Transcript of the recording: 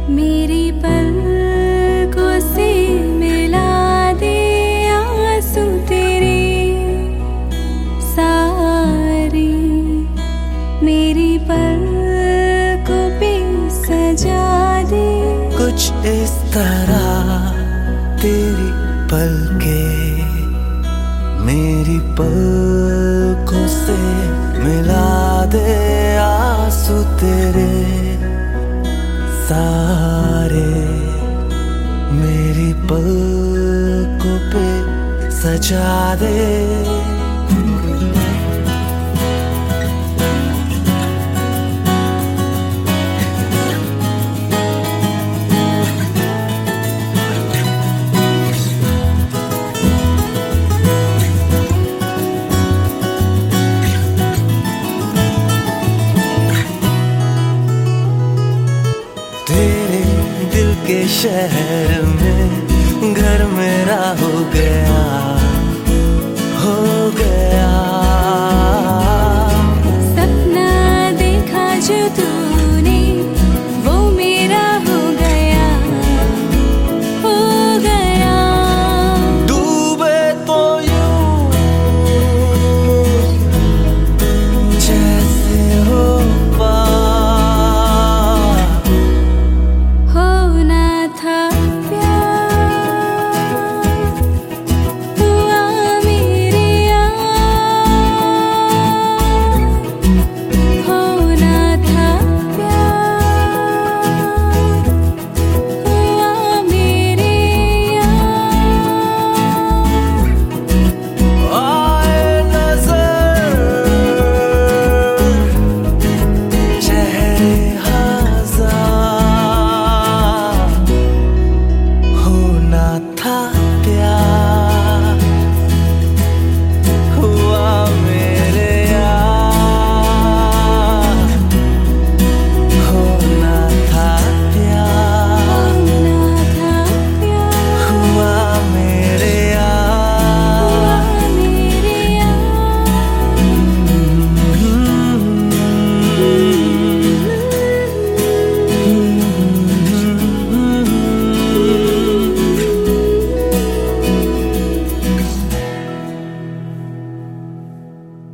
मेरी पलकों से मिला दे आंसू तेरे सारे, मेरी पलकों पे सजा दे। कुछ इस तरह तेरी पलकें मेरी पलकों से मिला दे आंसू तेरे सारे, मेरी पलकों पे सजा दे। तेरे दिल के शहर में घर मेरा हो गया,